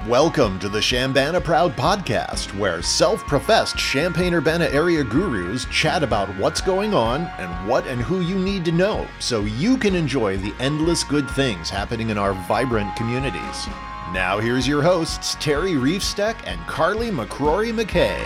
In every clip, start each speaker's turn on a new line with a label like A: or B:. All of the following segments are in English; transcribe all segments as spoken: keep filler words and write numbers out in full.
A: Welcome to the Chambana Proud podcast, where self-professed Champaign-Urbana area gurus chat about what's going on and what and who you need to know so you can enjoy the endless good things happening in our vibrant communities. Now here's your hosts, Terry Reefsteck and Carly McCrory McKay.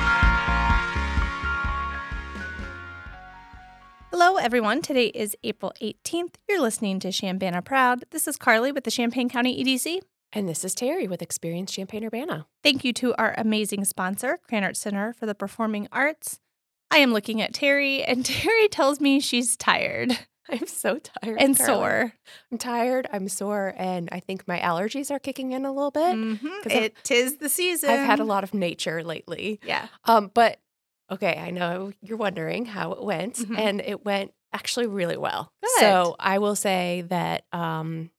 B: Hello, everyone. Today is April eighteenth. You're listening to Chambana Proud. This is Carly with the Champaign County E D C.
C: And this is Terry with Experience Champaign-Urbana.
B: Thank you to our amazing sponsor, Krannert Center for the Performing Arts. I am looking at Terry, and Terry tells me she's tired.
C: I'm so tired.
B: And
C: Carly.
B: sore.
C: I'm tired, I'm sore, and I think my allergies are kicking in a little bit.
B: Mm-hmm. It is the season.
C: I've had a lot of nature lately.
B: Yeah.
C: Um, but, okay, I know you're wondering how it went,
B: Mm-hmm.
C: and it went actually really well.
B: Good.
C: So I will say that um,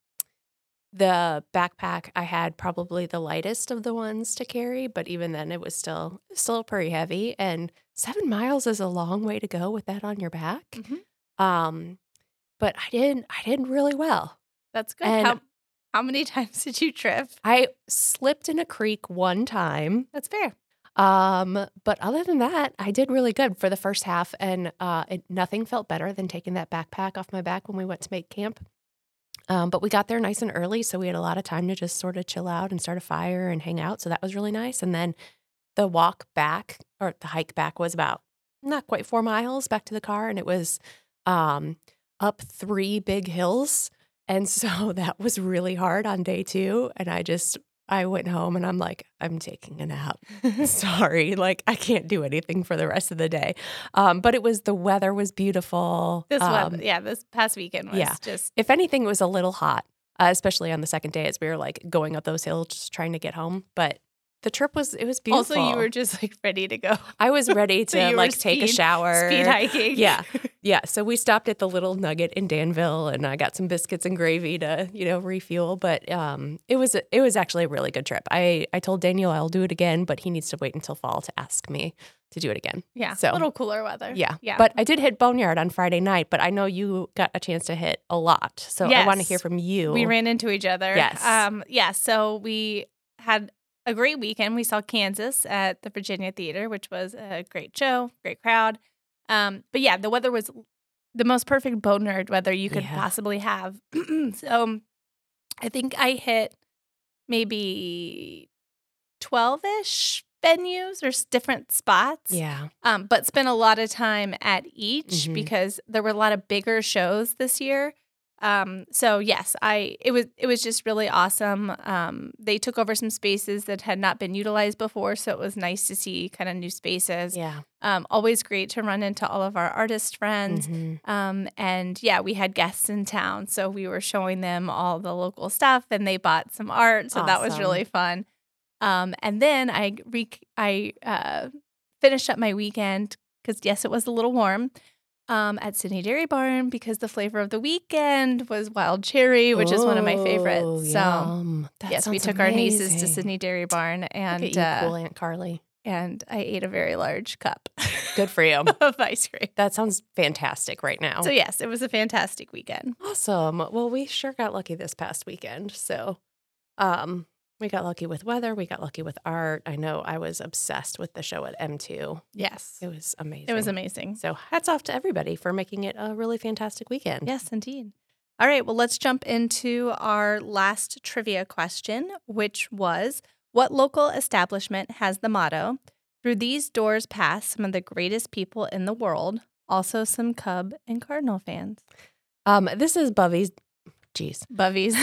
C: the backpack I had probably the lightest of the ones to carry, but even then it was still still pretty heavy. And seven miles is a long way to go with that on your back.
B: Mm-hmm.
C: Um, but I did I did really well.
B: That's good.
C: And
B: How, how many times did you trip?
C: I slipped in a creek one time.
B: That's fair.
C: Um, but other than that, I did really good for the first half, and uh, it, nothing felt better than taking that backpack off my back when we went to make camp. Um, but we got there nice and early, so we had a lot of time to just sort of chill out and start a fire and hang out. So that was really nice. And then the walk back, or the hike back, was about not quite four miles back to the car, and it was um, up three big hills. And so that was really hard on day two. And I just, I went home and I'm like, I'm taking a nap. Sorry, like I can't do anything for the rest of the day. Um, but it was, the weather was beautiful.
B: This
C: um,
B: weather, yeah, this past weekend was
C: yeah.
B: just.
C: If anything, it was a little hot, uh, especially on the second day as we were like going up those hills, just trying to get home. But the trip was, it was beautiful.
B: Also, you were just like ready to go.
C: I was ready
B: So
C: to
B: you were
C: like take a
B: speed-
C: shower.
B: Speed hiking.
C: Yeah. Yeah. So we stopped at the Little Nugget in Danville, and I got some biscuits and gravy to, you know, refuel. But um, it was it was actually a really good trip. I, I told Daniel I'll do it again, but he needs to wait until fall to ask me to do it again.
B: Yeah.
C: So
B: a little cooler weather.
C: Yeah.
B: Yeah.
C: But I did hit Boneyard on Friday night, but I know you got a chance to hit a lot. So I want to
B: Yes.
C: hear from you.
B: We ran into each other.
C: Yes.
B: Um, yeah. So we had a great weekend. We saw Kansas at the Virginia Theater, which was a great show, great crowd. Um, but yeah, the weather was the most perfect Boneyard weather you could
C: Yeah.
B: possibly have. So I think I hit maybe twelve-ish venues or s- different spots.
C: Yeah.
B: Um, but spent a lot of time at each
C: Mhm.
B: because there were a lot of bigger shows this year. Um, so yes, I it was it was just really awesome. Um, they took over some spaces that had not been utilized before, so it was nice to see kind of new spaces.
C: Yeah.
B: Um, always great to run into all of our artist friends.
C: Mhm.
B: Um, and yeah, we had guests in town, so we were showing them all the local stuff, and they bought some art, so that was
C: Awesome.
B: really fun. Um, and then I re- I uh, finished up my weekend because yes, it was a little warm. Um, at Sydney Dairy Barn because the flavor of the weekend was wild cherry, which is one of my
C: Oh,
B: favorites. So
C: yum. That
B: yes, we
C: sounds
B: took our nieces to
C: amazing.
B: Sydney Dairy Barn,
C: Look
B: and
C: at you,
B: uh,
C: cool Aunt Carly.
B: and I ate a very large cup
C: Good for you.
B: of ice cream.
C: That sounds fantastic right now.
B: So yes, it was a fantastic weekend.
C: Awesome. Well, we sure got lucky this past weekend. So, um, we got lucky with weather. We got lucky with art. I know I was obsessed with the show at M two.
B: Yes,
C: It was amazing.
B: it was amazing.
C: So, hats off to everybody for making it a really fantastic weekend.
B: Yes, indeed. All right, well, let's jump into our last trivia question, which was, what local establishment has the motto, "Through these doors pass some of the greatest people in the world," also some Cub and Cardinal fans?
C: Um, this is Bubby's. Jeez.
B: Bubbies.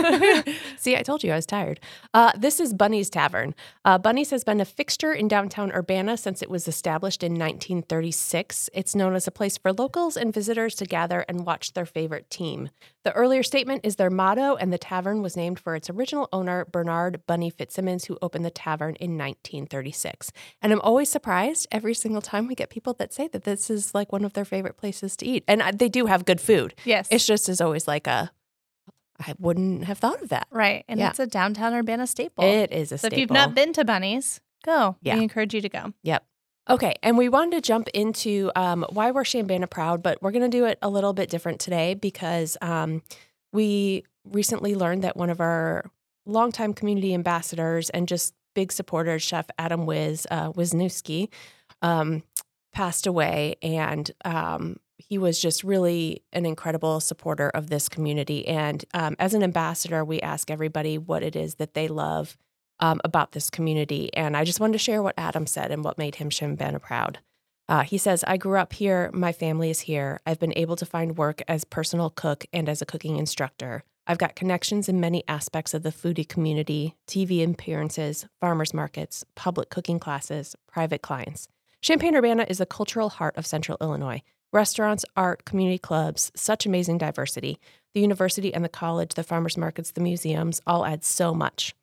C: See, I told you I was tired. Uh, this is Bunny's Tavern. Uh, Bunny's has been a fixture in downtown Urbana since it was established in nineteen thirty-six. It's known as a place for locals and visitors to gather and watch their favorite team. The earlier statement is their motto, and the tavern was named for its original owner, Bernard Bunny Fitzsimmons, who opened the tavern in nineteen thirty-six. And I'm always surprised every single time we get people that say that this is like one of their favorite places to eat. And uh, they do have good food.
B: Yes.
C: It's just is always like a, I wouldn't have thought of that.
B: right, and
C: Yeah.
B: it's a downtown Urbana staple.
C: It is a
B: so
C: staple.
B: if you've not been to Bunnies, go.
C: Yeah.
B: We encourage you to go.
C: Yep. Okay, and we wanted to jump into um, why we're Chambana Proud, but we're going to do it a little bit different today because um, we recently learned that one of our longtime community ambassadors and just big supporters, Chef Adam Wiz, uh, Wisniewski, um, passed away, and um, he was just really an incredible supporter of this community. And um, as an ambassador, we ask everybody what it is that they love um, about this community. And I just wanted to share what Adam said and what made him Chambana proud. Uh, he says, I grew up here. My family is here. I've been able to find work as personal cook and as a cooking instructor. I've got connections in many aspects of the foodie community, T V appearances, farmers markets, public cooking classes, private clients. Champaign-Urbana is the cultural heart of Central Illinois. Restaurants, art, community clubs, such amazing diversity. The university and the college, the farmers markets, the museums all add so much.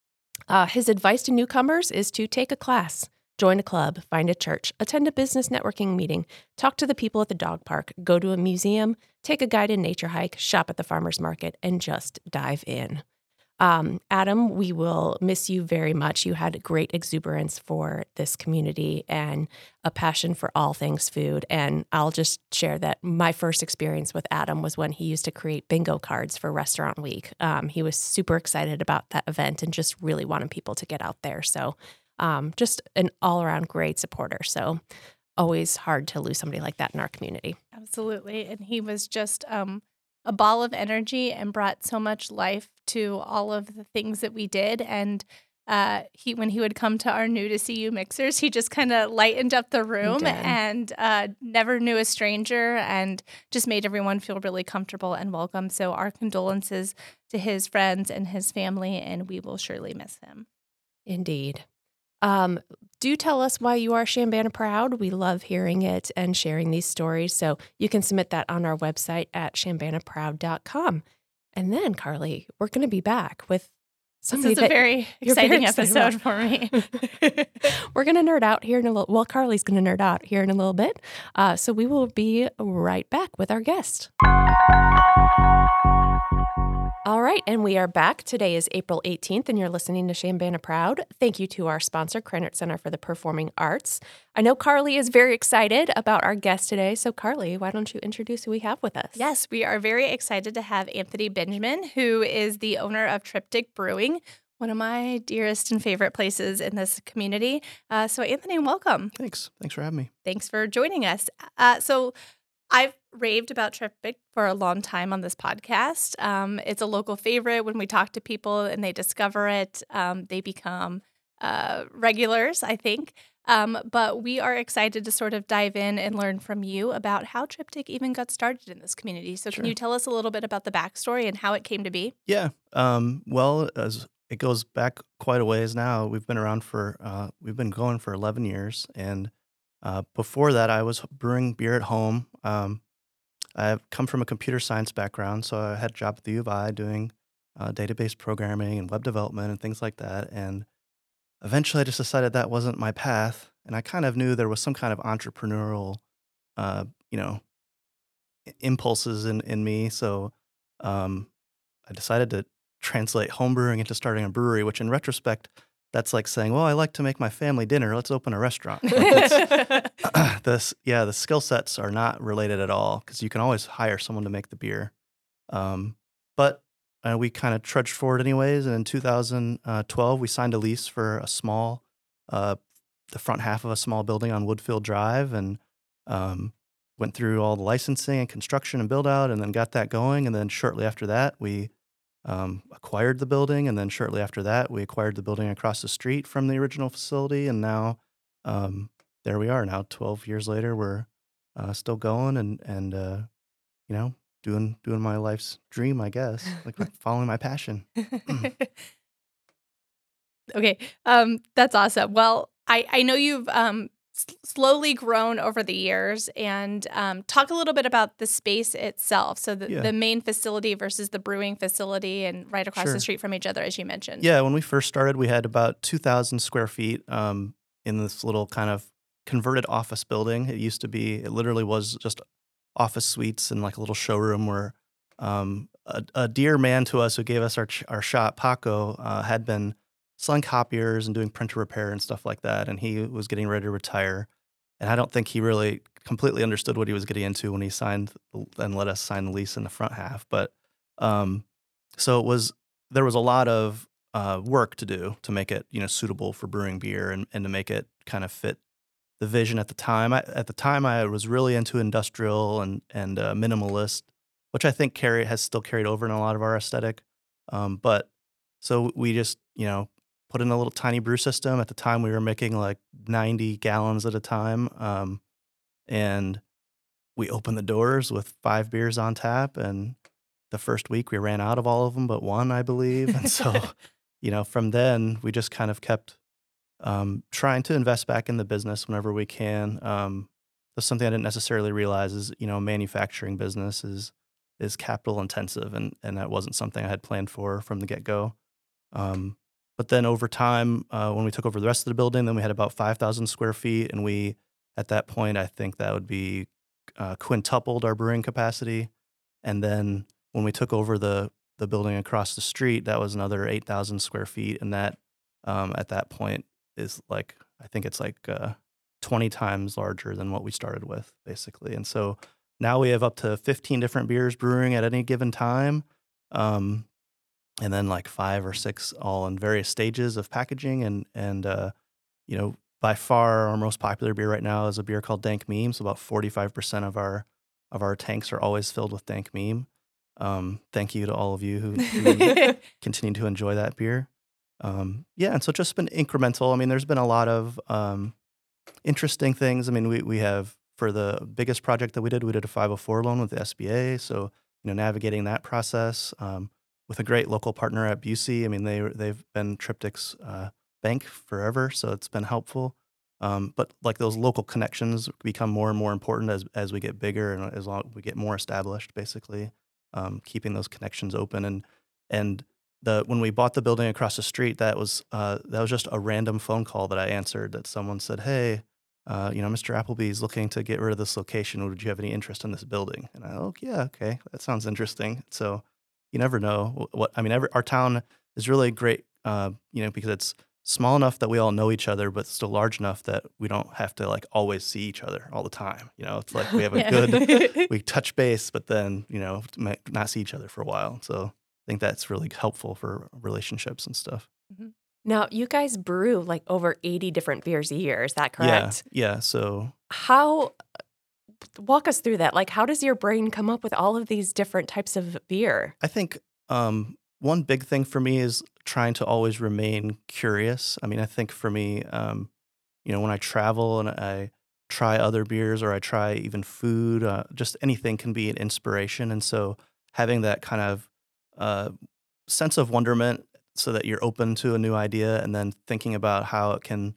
C: Uh, his advice to newcomers is to take a class, join a club, find a church, attend a business networking meeting, talk to the people at the dog park, go to a museum, take a guided nature hike, shop at the farmers market, and just dive in. Um, Adam, we will miss you very much. You had great exuberance for this community and a passion for all things food. And I'll just share that my first experience with Adam was when he used to create bingo cards for Restaurant Week. Um, he was super excited about that event and just really wanted people to get out there. So um, just an all-around great supporter. So always hard to lose somebody like that in our community.
B: Absolutely. And he was just um, a ball of energy and brought so much life to all of the things that we did. And uh, he, when he would come to our new to see you mixers, he just kind of lightened up the room and uh, never knew a stranger and just made everyone feel really comfortable and welcome. So our condolences to his friends and his family, and we will surely miss him.
C: Indeed. Um, do tell us why you are Chambana proud. We love hearing it and sharing these stories. So you can submit that on our website at chambana proud dot com. And then, Carly, we're going to be back with somebody
B: This is
C: that
B: a very exciting episode for me.
C: We're going to nerd out here in a little. Well, Carly's going to nerd out here in a little bit. Uh, so we will be right back with our guest. All right, and we are back. Today is April eighteenth, and you're listening to Chambana Proud. Thank you to our sponsor, Krannert Center for the Performing Arts. I know Carly is very excited about our guest today, so Carly, why don't you introduce who we have with us?
B: Yes, we are very excited to have Anthony Benjamin, who is the owner of Triptych Brewing, one of my dearest and favorite places in this community. Uh, so, Anthony, welcome.
D: Thanks. Thanks for having me.
B: Thanks for joining us. Uh, so, I've raved about Triptych for a long time on this podcast. Um, it's a local favorite. When we talk to people and they discover it, um, they become uh, regulars, I think. Um, but we are excited to sort of dive in and learn from you about how Triptych even got started in this community. So
D: Sure.
B: Can you tell us a little bit about the backstory and how it came to be?
D: Yeah. Um, well, as it goes back quite a ways now. We've been around for, uh, we've been going for eleven years. And uh, before that, I was brewing beer at home. Um, I've come from a computer science background, so I had a job at the U of I doing uh, database programming and web development and things like that. And eventually I just decided that wasn't my path. And I kind of knew there was some kind of entrepreneurial, uh, you know, i- impulses in, in me. So um, I decided to translate homebrewing into starting a brewery, which in retrospect, that's like saying, well, I like to make my family dinner. Let's open a restaurant. Like it's, this, yeah, the skill sets are not related at all because you can always hire someone to make the beer. Um, but uh, we kind of trudged forward anyways. And in two thousand twelve, we signed a lease for a small, uh, the front half of a small building on Woodfield Drive, and um, went through all the licensing and construction and build out, and then got that going. And then shortly after that, we um, acquired the building. And then shortly after that, we acquired the building across the street from the original facility. And now um, there we are. Now, twelve years later, we're uh, still going and, and uh, you know, doing doing my life's dream, I guess, like following my passion.
B: Okay, um, that's awesome. Well, I, I know you've um, s- slowly grown over the years, and um, talk a little bit about the space itself. So the,
D: Yeah.
B: the main facility versus the brewing facility, and right across
D: Sure.
B: the street from each other, as you mentioned.
D: Yeah, when we first started, we had about two thousand square feet um, in this little kind of converted office building. It used to be, it literally was just office suites and like a little showroom where um, a, a dear man to us who gave us our ch- our shop, Paco, uh, had been selling copiers and doing printer repair and stuff like that. And he was getting ready to retire. And I don't think he really completely understood what he was getting into when he signed and let us sign the lease in the front half. But um, so it was, there was a lot of uh, work to do to make it, you know, suitable for brewing beer and, and to make it kind of fit the vision at the time. I, at the time, I was really into industrial and and uh, minimalist, which I think carry has still carried over in a lot of our aesthetic. Um, but so we just, you know, put in a little tiny brew system. At the time, we were making like ninety gallons at a time, um, and we opened the doors with five beers on tap. And the first week, we ran out of all of them but one, I believe. And so, you know, from then, we just kind of kept um, trying to invest back in the business whenever we can. Um, that's something I didn't necessarily realize is, you know, manufacturing business is is capital intensive, and and that wasn't something I had planned for from the get go. Um, but then over time, uh, when we took over the rest of the building, then we had about five thousand square feet, and we at that point, I think that would be uh, quintupled our brewing capacity, and then when we took over the the building across the street, that was another eight thousand square feet, and that um, at that point is like, I think it's like uh, twenty times larger than what we started with, basically. And so now we have up to fifteen different beers brewing at any given time, um, and then like five or six all in various stages of packaging. And and uh, you know, by far our most popular beer right now is a beer called Dank Meme. So about forty-five percent of our of our tanks are always filled with Dank Meme. Um, thank you to all of you who, who continue to enjoy that beer. Um, yeah, and so it's just been incremental. I mean, there's been a lot of um, interesting things. I mean, we we have, for the biggest project that we did, we did a five oh four loan with the S B A. So, you know, navigating that process um, with a great local partner at Busey. I mean, they they've been Triptych's uh, bank forever, so it's been helpful. Um, but like those local connections become more and more important as as we get bigger and as long we get more established, basically. Um, keeping those connections open, and and the when we bought the building across the street, that was uh, that was just a random phone call that I answered. That someone said, "Hey, uh, you know, Mister Applebee's looking to get rid of this location. Would you have any interest in this building?" And I, oh yeah, okay, that sounds interesting. So you never know what I mean. Every, our town is really great, uh, you know, because it's small enough that we all know each other, but still large enough that we don't have to like always see each other all the time. You know, it's like we have a
B: Yeah.
D: good, we touch base, but then, you know, might not see each other for a while. So I think that's really helpful for relationships and stuff.
C: Now, you guys brew like over eighty different beers a year. Is that
D: Yeah.
C: correct?
D: Yeah. So
C: How, walk us through that. Like, how does your brain come up with all of these different types of beer?
D: I think um, one big thing for me is trying to always remain curious. I mean, I think for me, um, you know, when I travel and I try other beers or I try even food, uh, just anything can be an inspiration. And so having that kind of uh, sense of wonderment so that you're open to a new idea and then thinking about how it can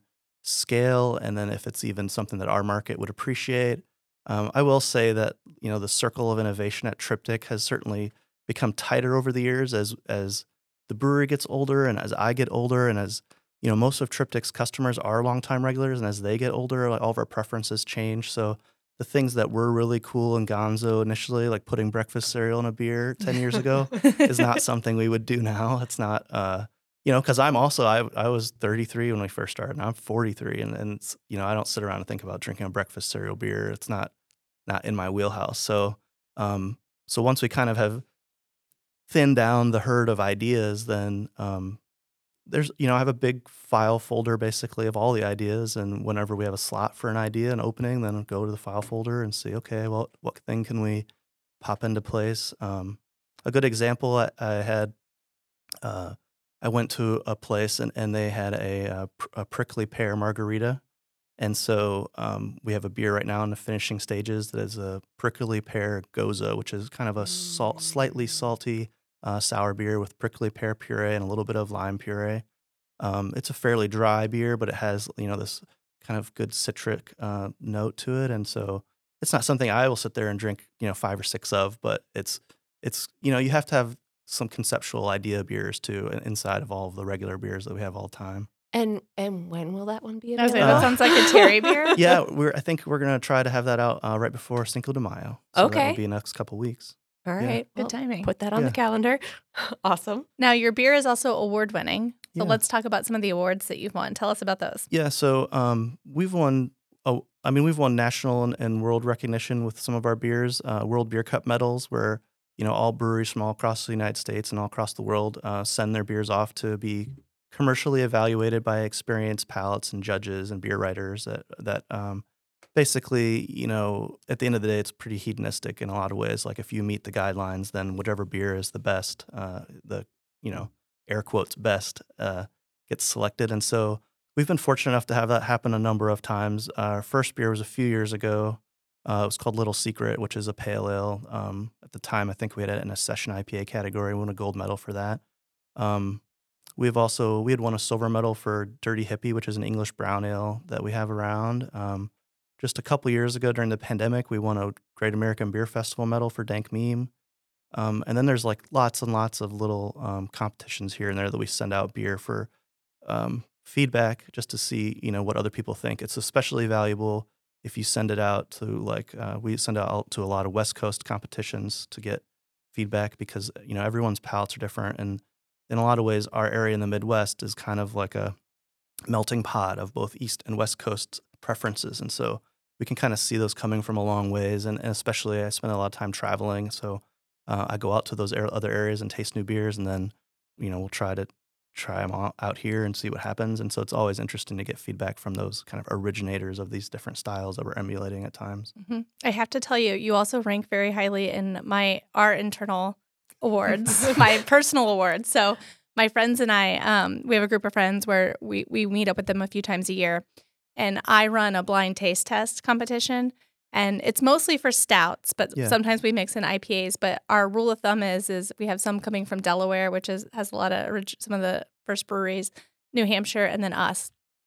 D: scale and then if it's even something that our market would appreciate. Um, I will say that, you know, the circle of innovation at Triptych has certainly become tighter over the years as as the brewery gets older and as I get older and as, you know, most of Triptych's customers are longtime regulars, and as they get older, like all of our preferences change. So the things that were really cool in Gonzo initially, like putting breakfast cereal in a beer ten years ago, is not something we would do now. It's not, uh, you know, because I'm also, I I was thirty-three when we first started. Now I'm forty-three, and, and it's, you know, I don't sit around and think about drinking a breakfast cereal beer. It's not not in my wheelhouse. So, um, so once we kind of have thinned down the herd of ideas, then um, there's, you know, I have a big file folder basically of all the ideas, and whenever we have a slot for an idea, an opening, then I'll go to the file folder and see, okay, well, what thing can we pop into place? Um, a good example, I, I had, uh, I went to a place and, and they had a, a, pr- a prickly pear margarita. And so um, we have a beer right now in the finishing stages that is a prickly pear goza, which is kind of a salt, slightly salty uh, sour beer with prickly pear puree and a little bit of lime puree. Um, it's a fairly dry beer, but it has, you know, this kind of good citric uh, note to it. And so it's not something I will sit there and drink, you know, five or six of, but it's, it's, you know, you have to have some conceptual idea beers too inside of all of the regular beers that we have all the time.
C: And and when will that one be
B: I was
C: available?
B: like, that sounds like a Terry beer.
D: Yeah, we're. I think we're gonna try to have that out uh, right before Cinco de Mayo. So
C: Okay.
D: that will be next couple weeks.
C: All
D: Yeah.
C: right.
B: Good
C: well,
B: timing.
C: Put that on
D: Yeah.
C: the calendar. Awesome.
B: Now, your beer is also award winning. So
D: Yeah.
B: let's talk about some of the awards that you've won. Tell us about those.
D: Yeah, so um, we've won. Oh, I mean, we've won national and, and world recognition with some of our beers. Uh, World Beer Cup medals, where you know, all breweries from all across the United States and all across the world uh, send their beers off to be commercially evaluated by experienced palates and judges and beer writers that that um, basically, you know, at the end of the day, it's pretty hedonistic in a lot of ways. Like if you meet the guidelines, then whichever beer is the best, uh, the, you know, air quotes best, uh, gets selected. And so we've been fortunate enough to have that happen a number of times. Our first beer was a few years ago. Uh, it was called Little Secret, which is a pale ale. Um, at the time, I think we had it in a session I P A category. We won a gold medal for that. Um, we've also we had won a silver medal for Dirty Hippie, which is an English brown ale that we have around. Um, just a couple years ago during the pandemic, we won a Great American Beer Festival medal for Dank Meme. Um, and then there's like lots and lots of little um, competitions here and there that we send out beer for um, feedback just to see, you know, what other people think. It's especially valuable if you send it out to like, uh, we send it out to a lot of West Coast competitions to get feedback because, you know, everyone's palates are different. And in a lot of ways, our area in the Midwest is kind of like a melting pot of both East and West Coast preferences. And so we can kind of see those coming from a long ways. And, and especially I spend a lot of time traveling. So uh, I go out to those other areas and taste new beers. And then, you know, we'll try to try them out here and see what happens. And so it's always interesting to get feedback from those kind of originators of these different styles that we're emulating at times.
B: Mm-hmm. I have to tell you, you also rank very highly in my our internal awards, my personal awards. So my friends and I, um, we have a group of friends where we, we meet up with them a few times a year. And I run a blind taste test competition. And it's mostly for stouts, but
D: Yeah.
B: sometimes we mix in I P As. But our rule of thumb is is we have some coming from Delaware, which is has a lot of orig- some of the first breweries, New Hampshire, and then us.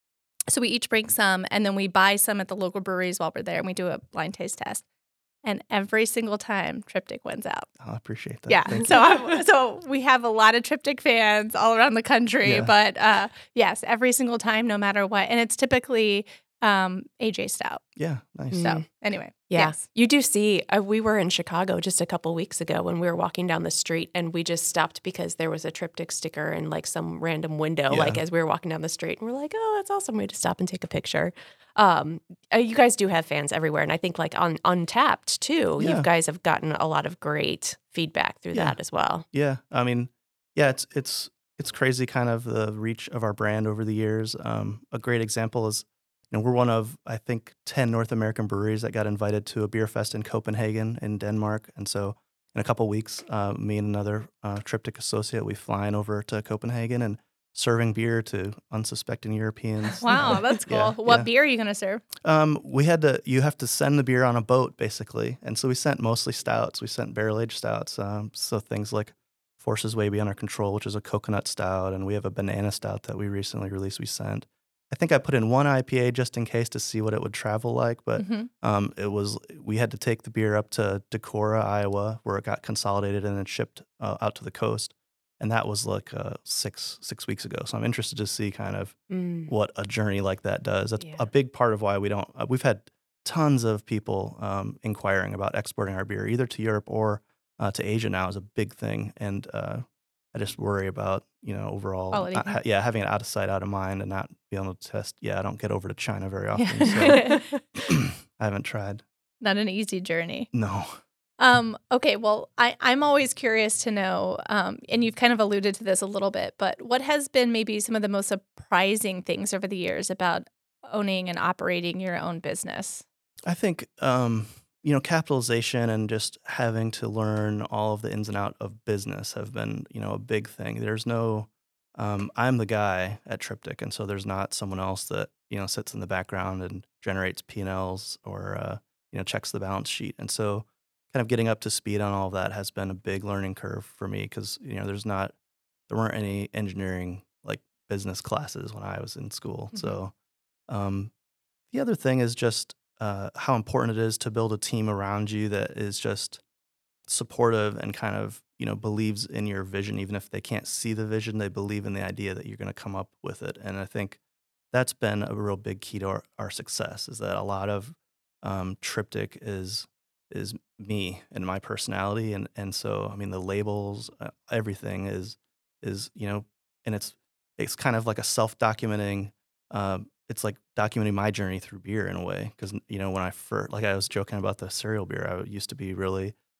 B: So we each bring some, and then we buy some at the local breweries while we're there, and we do a blind taste test. And every single time, Triptych wins out.
D: Oh, I appreciate that.
B: Yeah,
D: Thank
B: so I'm, so we have a lot of Triptych fans all around the country.
D: Yeah.
B: But uh, yes, every single time, no matter what, and it's typically um, A J Stout.
D: you. Yeah, nice.
B: So anyway,
C: Yeah.
B: yes.
C: You do see, uh, we were in Chicago just a couple weeks ago when we were walking down the street and we just stopped because there was a Triptych sticker in like some random window,
D: Yeah.
C: like as we were walking down the street. And we're like, oh, that's awesome. We had to stop and take a picture. Um, uh, you guys do have fans everywhere. And I think like on Untapped too,
D: Yeah.
C: you guys have gotten a lot of great feedback through
D: Yeah.
C: that as well.
D: Yeah, I mean, yeah, it's it's it's crazy, kind of the reach of our brand over the years. Um, a great example is, you know, we're one of I think ten North American breweries that got invited to a beer fest in Copenhagen in Denmark, and so in a couple weeks, uh, me and another uh, Triptych associate, we flying over to Copenhagen and serving beer to unsuspecting Europeans.
B: Wow, that's cool.
D: Yeah,
B: What
D: yeah.
B: beer are you going to serve?
D: Um, we had to. You have to send the beer on a boat, basically, and so we sent mostly stouts. We sent barrel aged stouts. Um, so things like Forces Way Beyond Our Control, which is a coconut stout, and we have a banana stout that we recently released. We sent. I think I put in one I P A just in case to see what it would travel like, but
B: Mhm.
D: um, it was. We had to take the beer up to Decorah, Iowa, where it got consolidated and then shipped uh, out to the coast, and that was like uh, six six weeks ago. So I'm interested to see kind of
C: Mm.
D: what a journey like that does. That's
C: Yeah.
D: a big part of why we don't. Uh, we've had tons of people um, inquiring about exporting our beer either to Europe or uh, to Asia now is a big thing, and uh, I just worry about you know overall,
B: Quality.
D: not ha- yeah, having it out of sight, out of mind, and not being able to test. Yeah, I don't get over to China very often,
B: Yeah.
D: so I haven't tried.
B: Not an easy journey.
D: No,
B: Um, okay, well, I, I'm always curious to know, um, and you've kind of alluded to this a little bit, but what has been maybe some of the most surprising things over the years about owning and operating your own business?
D: I think um, you know capitalization and just having to learn all of the ins and outs of business have been you know a big thing. There's no, um, I'm the guy at Triptych, and so there's not someone else that you know sits in the background and generates P and Ls or uh, you know checks the balance sheet, and so kind of getting up to speed on all of that has been a big learning curve for me because you know there's not there weren't any engineering like business classes when I was in school.
B: Mhm.
D: So um, the other thing is just uh, how important it is to build a team around you that is just supportive and kind of you know believes in your vision, even if they can't see the vision, they believe in the idea that you're going to come up with it. And I think that's been a real big key to our, our success is that a lot of um, Triptych is is me and my personality, and and so I mean the labels, uh, everything is is you know, and it's it's kind of like a self documenting. Um, it's like documenting my journey through beer in a way because you know when I first like I was joking about the cereal beer, I used to be really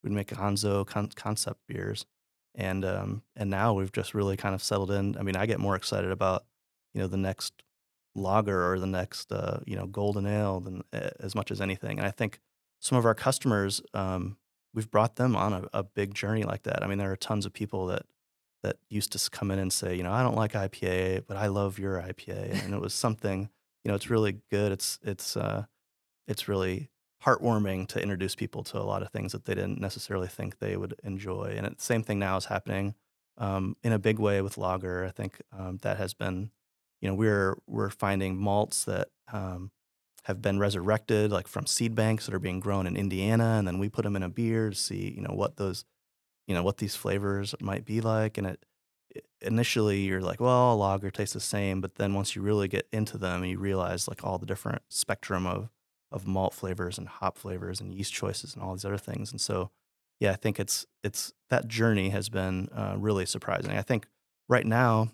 D: we'd make Gonzo con- concept beers, and um, and now we've just really kind of settled in. I mean, I get more excited about you know the next lager or the next uh, you know golden ale than uh, as much as anything. And I think some of our customers, um, we've brought them on a, a big journey like that. I mean, there are tons of people that that used to s- come in and say, you know, I don't like I P A, but I love your I P A, and it was something, you know, it's really good. It's it's uh, it's really heartwarming to introduce people to a lot of things that they didn't necessarily think they would enjoy. And it, the same thing now is happening um, in a big way with lager. I think um, that has been, you know, we're we're finding malts that um, have been resurrected, like from seed banks that are being grown in Indiana, and then we put them in a beer to see, you know, what those, you know, what these flavors might be like. And it, it initially you're like, well, a lager tastes the same, but then once you really get into them, you realize like all the different spectrum of of malt flavors and hop flavors and yeast choices and all these other things. And so, yeah, I think it's it's that journey has been uh, really surprising. I think right now,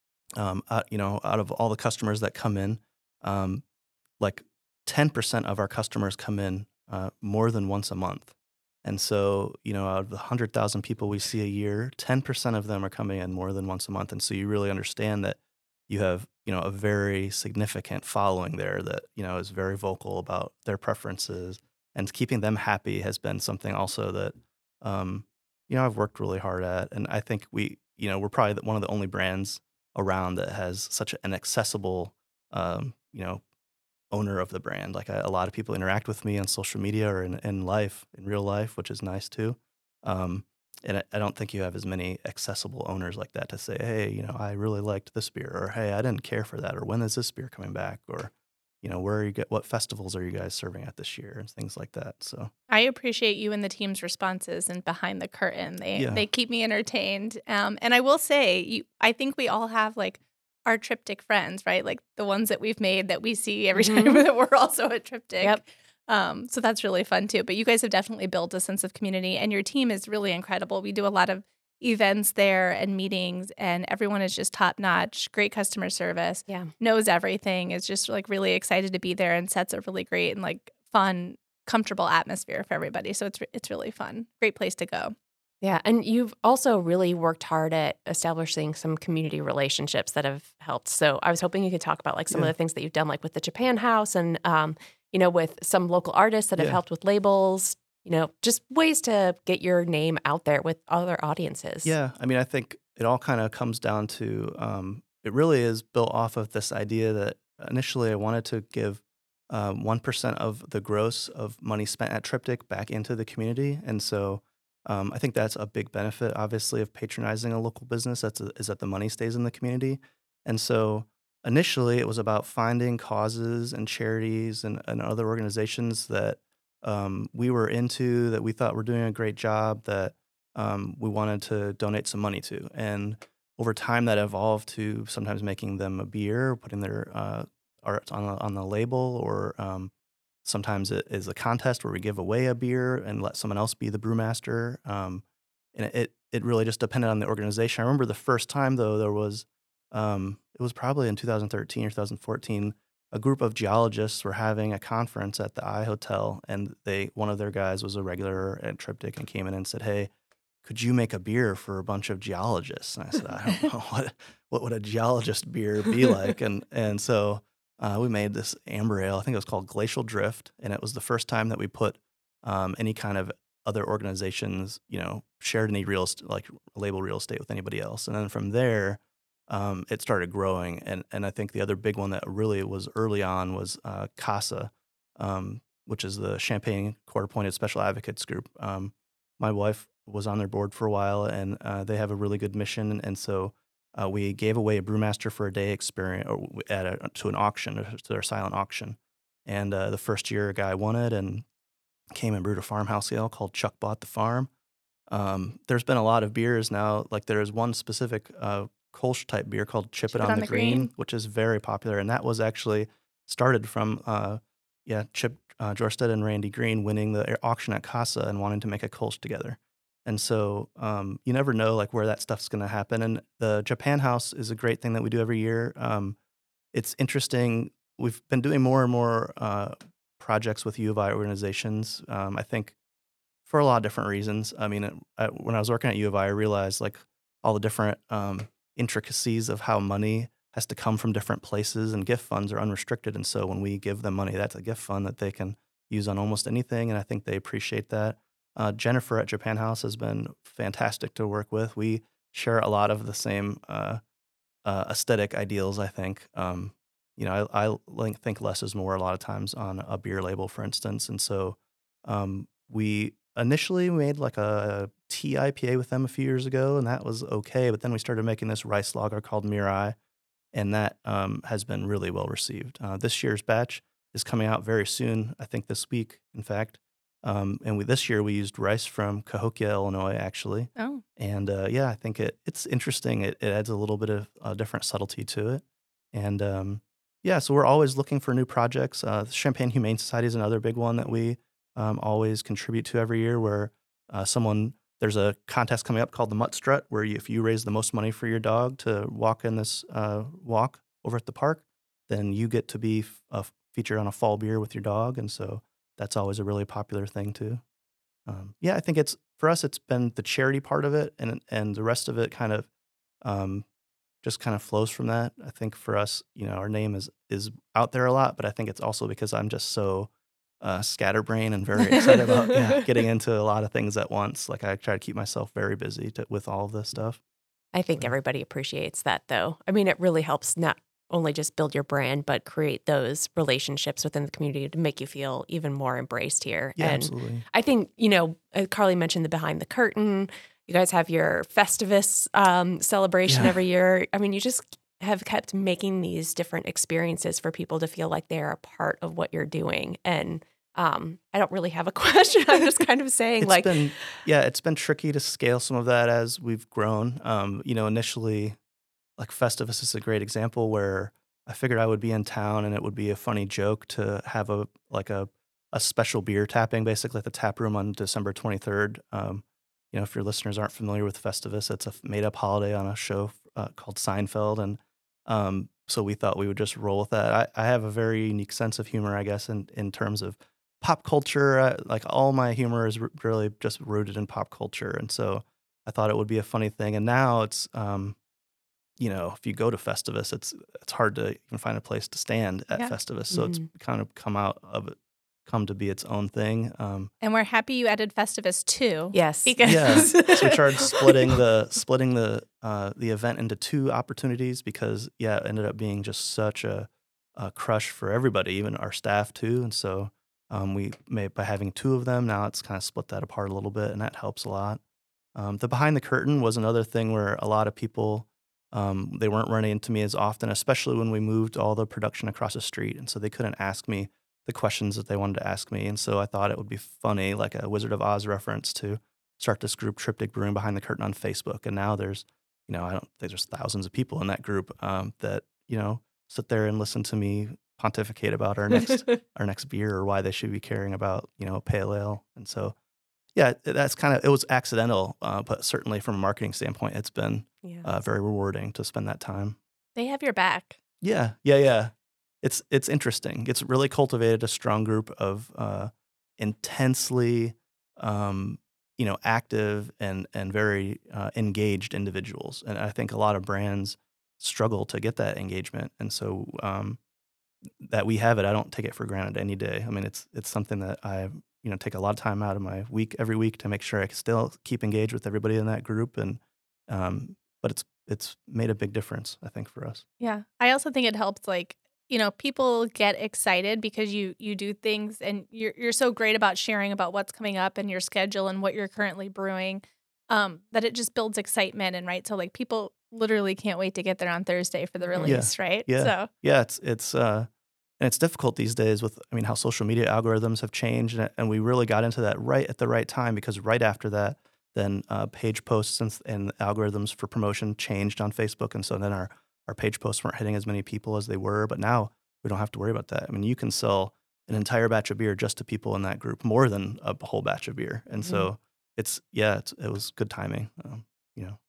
D: um, uh, you know, out of all the customers that come in, um, like ten percent of our customers come in uh, more than once a month. And so, you know, out of the one hundred thousand people we see a year, ten percent of them are coming in more than once a month. And so you really understand that you have, you know, a very significant following there that, you know, is very vocal about their preferences. And keeping them happy has been something also that, um, you know, I've worked really hard at. And I think we, you know, we're probably the- one of the only brands around that has such an accessible, um, you know, owner of the brand. Like I, a lot of people interact with me on social media or in, in life, in real life, which is nice too. Um, and I, I don't think you have as many accessible owners like that to say, hey, you know, I really liked this beer, or hey, I didn't care for that, or when is this beer coming back, or you know, where are you get what festivals are you guys serving at this year, and things like that. So
B: I appreciate you and the team's responses and behind the curtain. They
D: yeah,
B: they keep me entertained. Um, and I will say, you, I think we all have like our triptych friends, right? Like the ones that we've made that we see every time
C: Mhm.
B: that we're also at triptych.
C: Yep.
B: Um, so that's really fun too. But you guys have definitely built a sense of community, and your team is really incredible. We do a lot of events there and meetings, and everyone is just top notch. Great customer service,
C: Yeah.
B: knows everything. Is just like really excited to be there, and sets a really great and like fun, comfortable atmosphere for everybody. So it's re- it's really fun. Great place to go.
C: Yeah, and you've also really worked hard at establishing some community relationships that have helped. So I was hoping you could talk about like some of
D: yeah,
C: the things that you've done, like with the Japan House, and um, you know, with some local artists that have
D: yeah.
C: helped with labels. You know, just ways to get your name out there with other audiences.
D: Yeah, I mean, I think it all kind of comes down to um, it really is built off of this idea that initially I wanted to give um, one percent of the gross of money spent at Triptych back into the community. And so um, I think that's a big benefit, obviously, of patronizing a local business. That's a, is that the money stays in the community. And so initially it was about finding causes and charities and, and other organizations that um, we were into, that we thought were doing a great job, that um, we wanted to donate some money to. And over time, that evolved to sometimes making them a beer, putting their uh, art on the, on the label, or um, sometimes it is a contest where we give away a beer and let someone else be the brewmaster. Um, and it it really just depended on the organization. I remember the first time though there was um, it was probably in two thousand thirteen or two thousand fourteen. A group of geologists were having a conference at the I Hotel, and they one of their guys was a regular at Triptych and came in and said, "Hey, could you make a beer for a bunch of geologists?" And I said, "I don't know what what would a geologist beer be like?" And and so uh, we made this amber ale. I think it was called Glacial Drift, and it was the first time that we put um, any kind of other organizations, you know, shared any real est- like label real estate with anybody else. And then from there, um, it started growing. And and I think the other big one that really was early on was uh, CASA, um, which is the Champagne Court Appointed Special Advocates Group. Um, my wife was on their board for a while, and uh, they have a really good mission. And so uh, we gave away a brewmaster for a day experience or w- at a, to an auction, uh, to their silent auction. And uh, the first year, a guy won it and came and brewed a farmhouse ale called Chuck Bought the Farm. Um, there's been a lot of beers now. Like there's one specific uh, Kolsch type beer called Chip It
B: Chip it
D: on
B: on
D: the
B: the
D: Green,
B: green.
D: which is very popular, and that was actually started from uh, yeah Chip uh, Jorsted and Randy Green winning the auction at Casa and wanting to make a Kolsch together. And so um, you never know like where that stuff's going to happen. And the Japan House is a great thing that we do every year. Um, it's interesting. We've been doing more and more uh, projects with U of I organizations. Um, I think for a lot of different reasons. I mean, it, I, when I was working at U of I, I realized like all the different um, intricacies of how money has to come from different places, and gift funds are unrestricted. And so when we give them money, that's a gift fund that they can use on almost anything. And I think they appreciate that. Uh, Jennifer at Japan House has been fantastic to work with. We share a lot of the same uh, uh, aesthetic ideals, I think. Um, you know, I, I like- think less is more a lot of times on a beer label, for instance. And so um, we initially made like a tea I P A with them a few years ago, and that was okay. But then we started making this rice lager called Mirai, and that um, has been really well received. Uh, this year's batch is coming out very soon, I think this week, in fact. Um, and we, this year we used rice from Cahokia, Illinois, actually.
B: Oh,
D: And uh, yeah, I think it it's interesting. It, it adds a little bit of uh, different subtlety to it. And um, yeah, so we're always looking for new projects. Uh, the Champagne Humane Society is another big one that we um, always contribute to every year, where uh, someone, there's a contest coming up called the Mutt Strut, where you, if you raise the most money for your dog to walk in this uh, walk over at the park, then you get to be f- uh, featured on a fall beer with your dog. And so that's always a really popular thing too. Um, yeah, I think it's for us. It's been the charity part of it, and and the rest of it kind of um, just kind of flows from that. I think for us, you know, our name is is out there a lot, but I think it's also because I'm just so uh, scatterbrained and very excited about yeah getting into a lot of things at once. Like I try to keep myself very busy to, with all of this stuff.
C: I think
D: Yeah.
C: everybody appreciates that, though. I mean, it really helps not only just build your brand, but create those relationships within the community to make you feel even more embraced here.
D: Yeah,
C: and
D: absolutely.
C: I think, you know, uh, Carly mentioned the Behind the Curtain. You guys have your Festivus um, celebration
D: Yeah.
C: every year. I mean, you just have kept making these different experiences for people to feel like they're a part of what you're doing. And um, I don't really have a question. I'm just kind of saying,
D: It's
C: like,
D: been yeah, it's been tricky to scale some of that as we've grown. Um, you know, initially, like Festivus is a great example where I figured I would be in town and it would be a funny joke to have a like a a special beer tapping, basically at the tap room on December twenty-third. Um, you know, if your listeners aren't familiar with Festivus, it's a made up holiday on a show uh, called Seinfeld, and um, so we thought we would just roll with that. I, I have a very unique sense of humor, I guess, in in terms of pop culture. Uh, like all my humor is r- really just rooted in pop culture, and so I thought it would be a funny thing. And now it's um, you know, if you go to Festivus, it's it's hard to even find a place to stand at
B: Yeah.
D: Festivus. So it's
C: Mhm.
D: kind of come out of it, come to be its own thing. Um,
B: and we're happy you added Festivus too.
C: yes.
B: Because
D: yeah, so we started splitting the splitting the uh, the event into two opportunities because yeah, it ended up being just such a, a crush for everybody, even our staff too. And so um, we made by having two of them. Now it's kind of split that apart a little bit, and that helps a lot. Um, the Behind the Curtain was another thing where a lot of people um, they weren't running into me as often, especially when we moved all the production across the street, and so they couldn't ask me the questions that they wanted to ask me. And so I thought it would be funny, like a Wizard of Oz reference, to start this group, Triptych Brewing Behind the Curtain, on Facebook. And now there's, you know, I don't think there's thousands of people in that group um, that you know sit there and listen to me pontificate about our next our next beer or why they should be caring about you know a pale ale. And so yeah, that's kind of it was accidental, uh, but certainly from a marketing standpoint, it's been
C: Yeah.
D: uh, very rewarding to spend that time.
B: they have your back.
D: Yeah, yeah, yeah. It's it's interesting. It's really cultivated a strong group of uh, intensely, um, you know, active and and very uh, engaged individuals. And I think a lot of brands struggle to get that engagement. And so um, that we have it, I don't take it for granted any day. I mean, it's it's something that I you know take a lot of time out of my week every week to make sure I can still keep engaged with everybody in that group. And um, but it's it's made a big difference, I think, for us.
B: Yeah. I also think it helps, like, you know, people get excited because you you do things and you're you're so great about sharing about what's coming up and your schedule and what you're currently brewing, um, that it just builds excitement. And right, so like people literally can't wait to get there on Thursday for the
C: Yeah.
B: release, right?
D: Yeah.
B: So
D: Yeah, it's it's uh and it's difficult these days with I mean how social media algorithms have changed, and, and we really got into that right at the right time because right after that then uh, page posts and, and algorithms for promotion changed on Facebook, and so then our our page posts weren't hitting as many people as they were, but now we don't have to worry about that. I mean, you can sell an entire batch of beer just to people in that group, more than a whole batch of beer. And
C: Mhm.
D: so it's yeah, it's, it was good timing. Um, you know.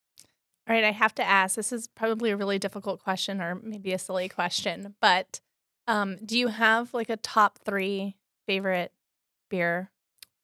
B: all right, I have to ask. This is probably a really difficult question or maybe a silly question, but um, do you have like a top three favorite beer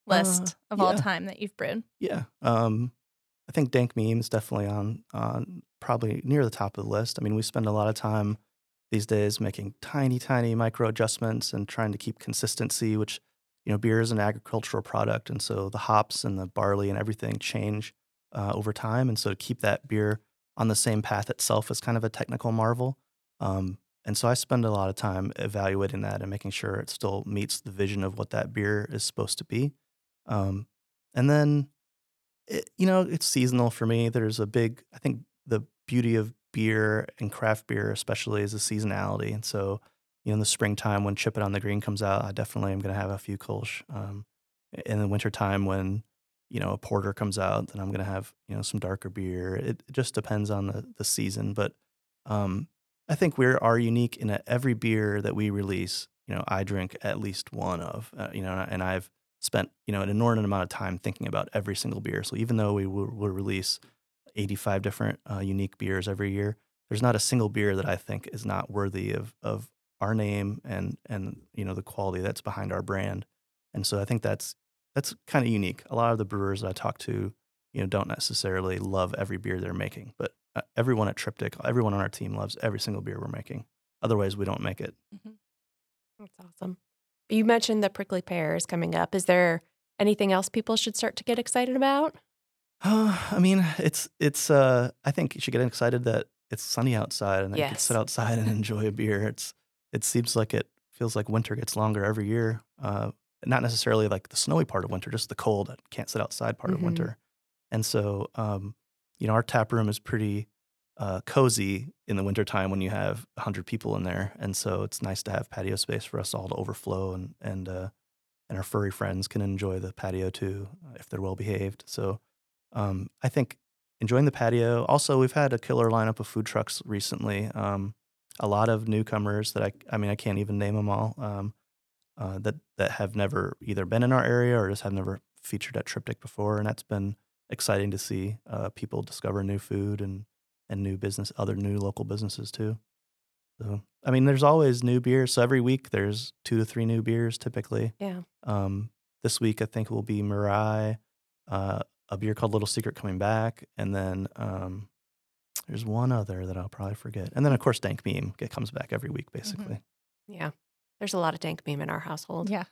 B: list
D: Uh,
B: of all
D: yeah.
B: time that you've brewed?
D: Yeah. Um, I think Dank Meme is definitely on on probably near the top of the list. I mean, we spend a lot of time these days making tiny, tiny micro adjustments and trying to keep consistency, which, you know, beer is an agricultural product. And so the hops and the barley and everything change uh, over time. And so to keep that beer on the same path itself is kind of a technical marvel. Um, and so I spend a lot of time evaluating that and making sure it still meets the vision of what that beer is supposed to be. Um, and then it, you know, it's seasonal for me. There's a big, I think the beauty of beer and craft beer, especially, is the seasonality. And so, you know, in the springtime when Chip It on the Green comes out, I definitely am going to have a few Kolsch. Um, in the wintertime when, you know, a porter comes out, then I'm going to have, you know, some darker beer. It, it just depends on the, the season. But um, I think we are unique in that every beer that we release, you know, I drink at least one of, uh, you know, and I've spent, you know, an inordinate amount of time thinking about every single beer. So even though we will, will release eighty-five different uh, unique beers every year, there's not a single beer that I think is not worthy of of our name and and you know the quality that's behind our brand. And so I think that's that's kind of unique. A lot of the brewers that I talk to, you know, don't necessarily love every beer they're making, but uh, everyone at Triptych, everyone on our team loves every single beer we're making. Otherwise, we don't make it.
C: Mhm. That's awesome. You mentioned the prickly pear is coming up. Is there anything else people should start to get excited about?
D: Uh, I mean, it's it's. Uh, I think you should get excited that it's sunny outside and that you can
C: Yes.
D: sit outside and enjoy a beer. It's it seems like it feels like winter gets longer every year. Uh, not necessarily like the snowy part of winter, just the cold, can't sit outside part of
C: Mhm.
D: winter. And so, um, you know, our tap room is pretty uh, cozy in the wintertime when you have a hundred people in there, and so it's nice to have patio space for us all to overflow and and uh, and our furry friends can enjoy the patio too uh, if they're well behaved. So um, I think enjoying the patio. Also, we've had a killer lineup of food trucks recently. Um, a lot of newcomers that I, I mean, I can't even name them all. Um, uh, that that have never either been in our area or just have never featured at Triptych before, and that's been exciting to see uh, people discover new food and and new business, other new local businesses too. So, I mean, there's always new beers. So every week there's two to three new beers typically.
C: Yeah.
D: Um, this week I think will be Mirai, uh, a beer called Little Secret coming back, and then um, there's one other that I'll probably forget, and then of course Dank Meme it comes back every week basically.
C: Yeah. There's a lot of dank meme in our household.
B: Yeah.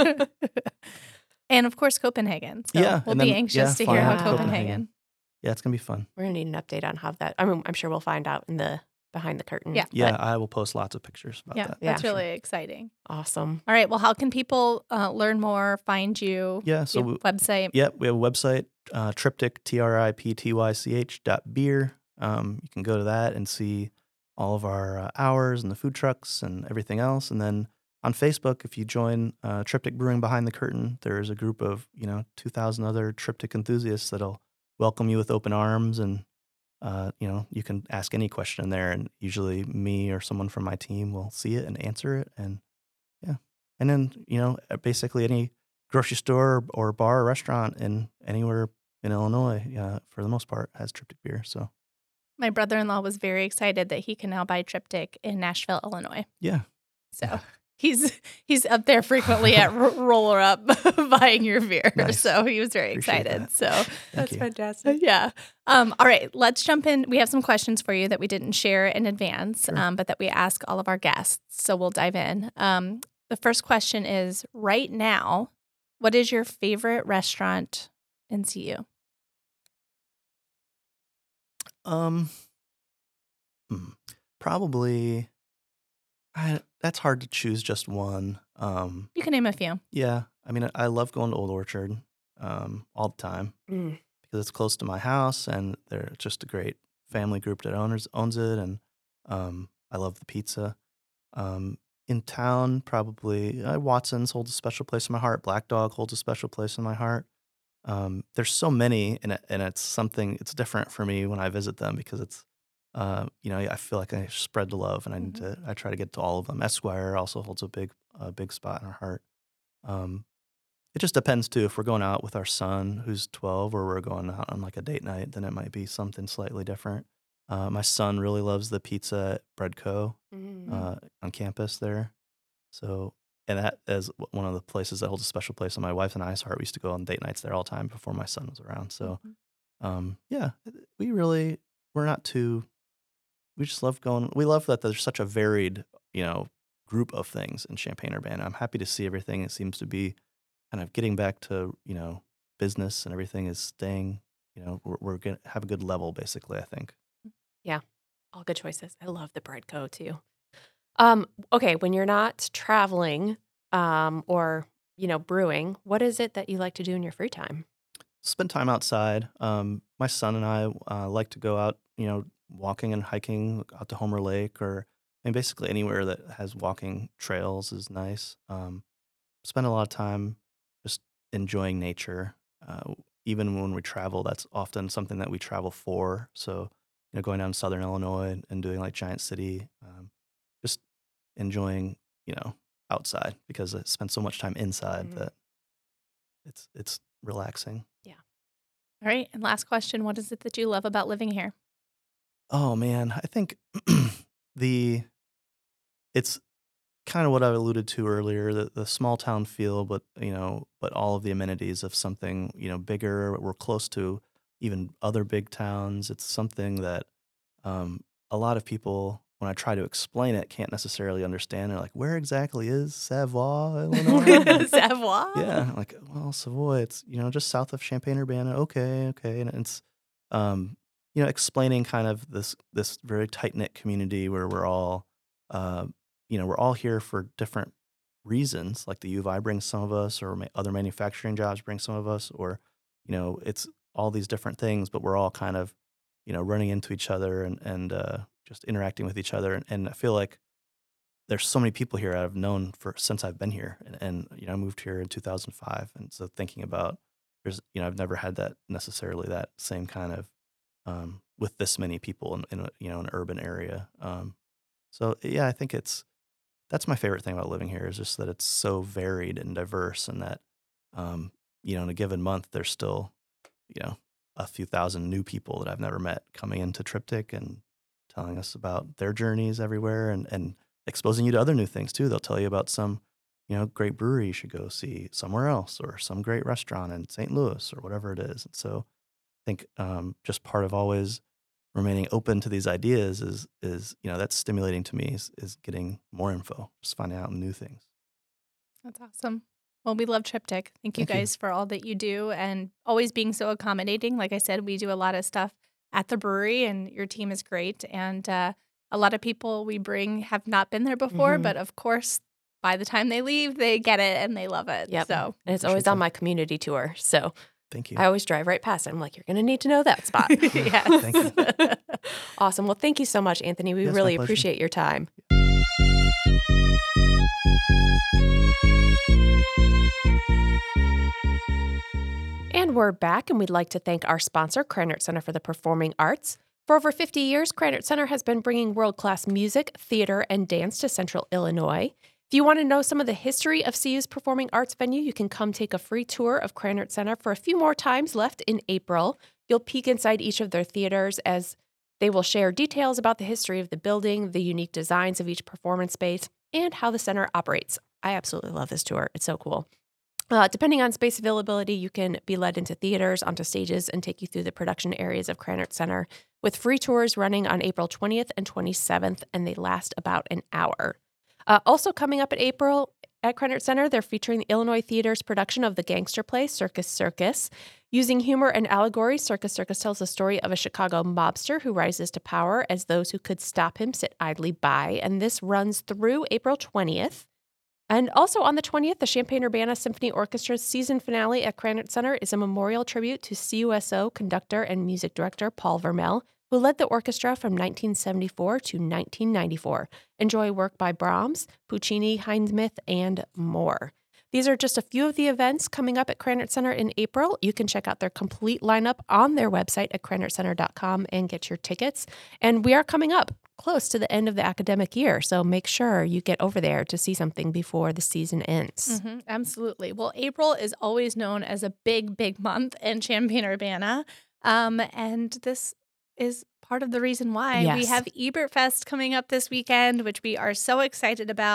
B: And of course, Copenhagen. So
D: Yeah,
B: we'll
D: and
B: be
D: then,
B: anxious
D: yeah,
B: to
D: flying
B: hear
C: out
B: how
C: to
B: Copenhagen.
D: Copenhagen. Yeah, it's gonna be fun.
C: We're going to need an update on how that, I mean, I'm sure we'll find out in the behind the curtain.
B: Yeah.
D: Yeah,
C: but
D: I will post lots of pictures about
B: Yeah,
D: that.
B: that's
C: Yeah.
B: really exciting.
C: Awesome.
B: All right. Well, how can people uh, learn more, find you?
D: Yeah, so
B: Your
D: we,
B: website.
D: yeah, we have a website, uh, Triptych, T R I P T Y C H dot beer. Um, you can go to that and see all of our uh, hours and the food trucks and everything else. And then on Facebook, if you join uh, Triptych Brewing Behind the Curtain, there's a group of, you know, two thousand other Triptych enthusiasts that'll welcome you with open arms. And, uh, you know, you can ask any question there. And usually me or someone from my team will see it and answer it. And yeah. And then, you know, basically any grocery store or bar or restaurant in anywhere in Illinois, uh, for the most part, has Triptych beer. So
B: My brother-in-law was very excited that he can now buy Triptych in Nashville, Illinois.
D: yeah,
B: So he's he's up there frequently at R- Roller Up buying your beer.
D: Nice.
B: So he was very
D: Appreciate
B: excited.
D: that.
B: So
D: thank
C: That's
D: you.
C: fantastic.
B: yeah. Um, all right, let's jump in. We have some questions for you that we didn't share in advance,
D: Sure.
B: um, but that we ask all of our guests. So we'll dive in. Um, the first question is, right now, what is your favorite restaurant in C U?
D: Um, hmm, probably. I, that's hard to choose just one. Um,
B: You can name a few.
D: yeah, I mean, I, I love going to Old Orchard um, all the time
C: Mm.
D: because it's close to my house and they're just a great family group that owners owns it, and um, I love the pizza. Um, in town, probably uh, Watson's holds a special place in my heart. Black Dog holds a special place in my heart. Um, there's so many, and it, and it's something. It's different for me when I visit them because it's, uh, you know, I feel like I spread the love, and I need to. I try to get to all of them. Esquire also holds a big, a big spot in our heart. Um, it just depends too. If we're going out with our son, who's twelve, or we're going out on like a date night, then it might be something slightly different. Uh, my son really loves the pizza at Bread Co.
C: Mm.
D: Uh, on campus there. So and that is one of the places that holds a special place in my wife and I's heart. We used to go on date nights there all the time before my son was around. So,
B: Mhm.
D: um, yeah, we really we're not too. We just love going. We love that there's such a varied, you know, group of things in Champaign-Urbana. I'm happy to see everything. It seems to be kind of getting back to, you know, business, and everything is staying. You know, we're, we're gonna have a good level, basically, I think.
C: Yeah, all good choices. I love the bread co too. Um, okay, when you're not traveling um, or, you know, brewing, what is it that you like to do in your free time?
D: Spend time outside. Um, my son and I uh, like to go out, you know, walking and hiking out to Homer Lake, or I mean, basically anywhere that has walking trails is nice. Um, spend a lot of time just enjoying nature. Uh, Even when we travel, that's often something that we travel for. So, you know, going down to Southern Illinois and, and doing like Giant City, um, just enjoying, you know, outside, because I spend so much time inside
C: Mhm.
D: that it's it's relaxing.
C: Yeah.
B: All right. And last question, what is it that you love about living here?
D: Oh man, I think the it's kind of what I alluded to earlier, the the small town feel, but you know, but all of the amenities of something, you know, bigger. We're close to even other big towns. It's something that um, a lot of people, when I try to explain it, can't necessarily understand. They're like, "Where exactly is Savoy, Illinois?" I'm like,
B: Savoie?
D: yeah, like, well, Savoy, it's, you know, just south of Champaign-Urbana. Okay, okay. And it's, um, you know, explaining kind of this this very tight-knit community where we're all, uh, you know, we're all here for different reasons. Like the U of I brings some of us, or ma- other manufacturing jobs bring some of us, or, you know, it's all these different things, but we're all kind of, you know, running into each other, and and uh, just interacting with each other. And, and I feel like there's so many people here I've known for since I've been here, and, and you know, I moved here in two thousand five, and so thinking about, there's, you know, I've never had that necessarily, that same kind of, um, with this many people in, in a, you know, an urban area. Um, so yeah, I think it's that's my favorite thing about living here, is just that it's so varied and diverse, and that, um, you know, in a given month there's still, you know, a few thousand new people that I've never met coming into Triptych and telling us about their journeys everywhere, and, and exposing you to other new things too. They'll tell you about some, you know, great brewery you should go see somewhere else, or some great restaurant in Saint Louis, or whatever it is. And so I think, um, just part of always remaining open to these ideas is, is, you know, that's stimulating to me, is, is getting more info, just finding out new things.
B: That's awesome. Well, we love Triptych. Thank you
D: Thank you.
B: guys for all that you do and always being so accommodating. Like I said, we do a lot of stuff at the brewery, and your team is great. And uh, a lot of people we bring have not been there before,
C: Mhm.
B: but of course, by the time they leave, they get it and they love it.
C: Yep.
B: So,
C: And it's
D: Appreciate
C: always on
D: that.
C: my community tour. So
D: Thank you.
C: I always drive right past it. I'm like, you're going to need to know that spot.
B: yes.
D: Thank you.
C: Awesome. Well, thank you so much, Anthony. We
D: Yes, my
C: really
D: pleasure.
C: appreciate your time. And we're back, and we'd like to thank our sponsor, Krannert Center for the Performing Arts. For over fifty years, Krannert Center has been bringing world-class music, theater, and dance to Central Illinois. If you want to know some of the history of C U's performing arts venue, you can come take a free tour of Krannert Center for a few more times left in April. You'll peek inside each of their theaters as they will share details about the history of the building, the unique designs of each performance space, and how the center operates. I absolutely love this tour. It's so cool. Uh, depending on space availability, you can be led into theaters, onto stages, and take you through the production areas of Krannert Center, with free tours running on April twentieth and twenty-seventh, and they last about an hour. Uh, also coming up in April at Krannert Center, they're featuring the Illinois Theater's production of the gangster play Circus Circus. Using humor and allegory, Circus Circus tells the story of a Chicago mobster who rises to power as those who could stop him sit idly by, and this runs through April twentieth. And also on the twentieth, the Champaign-Urbana Symphony Orchestra's season finale at Krannert Center is a memorial tribute to C U S O conductor and music director Paul Vermel, who led the orchestra from nineteen seventy-four to nineteen ninety-four. Enjoy work by Brahms, Puccini, Hindemith, and more. These are just a few of the events coming up at Krannert Center in April. You can check out their complete lineup on their website at krannert center dot com and get your tickets. And we are coming up close to the end of the academic year, so make sure you get over there to see something before the season ends.
B: Mhm, absolutely. Well, April is always known as a big, big month in Champaign-Urbana. Um, and this is part of the reason why we
C: Yes.
B: have Ebert Fest coming up this weekend, which we are so excited about.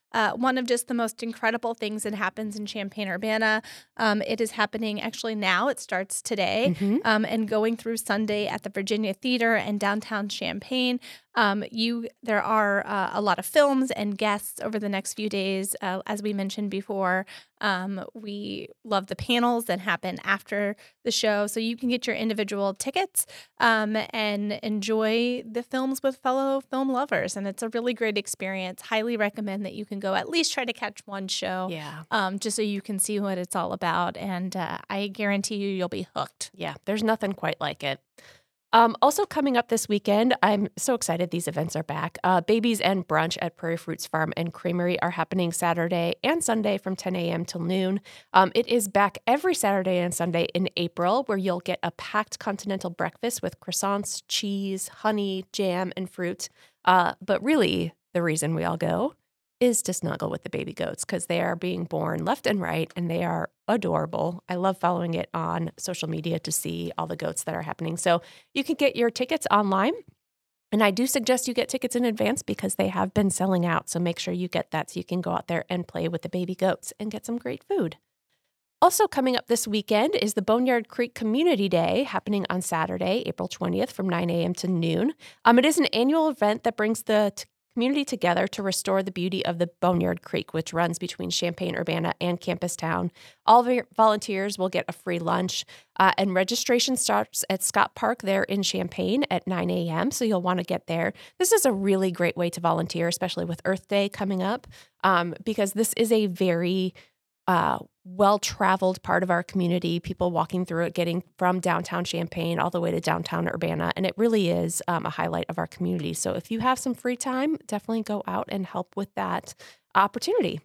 B: uh, one of just the most incredible things that happens in Champaign-Urbana. Um, it is happening actually now. It starts today
C: Mm-hmm.
B: um, and going through Sunday at the Virginia Theater and downtown Champaign. Um, you there are uh, a lot of films and guests over the next few days. Uh, as we mentioned before, um, we love the panels that happen after the show, so you can get your individual tickets um, and enjoy the films with fellow film lovers. And it's a really great experience. Highly recommend that you can go at least try to catch one show,
C: Yeah.
B: um, just so you can see what it's all about. And uh, I guarantee you, you'll be hooked.
C: Yeah, there's nothing quite like it. Um, also coming up this weekend, I'm so excited these events are back. Uh, Babies and Brunch at Prairie Fruits Farm and Creamery are happening Saturday and Sunday from ten a.m. till noon. Um, it is back every Saturday and Sunday in April, where you'll get a packed continental breakfast with croissants, cheese, honey, jam, and fruit. Uh, but really, the reason we all go is to snuggle with the baby goats because they are being born left and right and they are adorable. I love following it on social media to see all the goats that are happening. So you can get your tickets online. And I do suggest you get tickets in advance because they have been selling out. So make sure you get that so you can go out there and play with the baby goats and get some great food. Also coming up this weekend is the Boneyard Creek Community Day happening on Saturday, April twentieth from nine a.m. to noon. Um, it is an annual event that brings the t- community together to restore the beauty of the Boneyard Creek, which runs between Champaign-Urbana and Campus Town. All the volunteers will get a free lunch, uh, and registration starts at Scott Park there in Champaign at nine a.m., so you'll want to get there. This is a really great way to volunteer, especially with Earth Day coming up, um, because this is a very uh, well-traveled part of our community, people walking through it, getting from downtown Champaign all the way to downtown Urbana, and it really is um, a highlight of our community. So if you have some free time, definitely go out and help with that opportunity.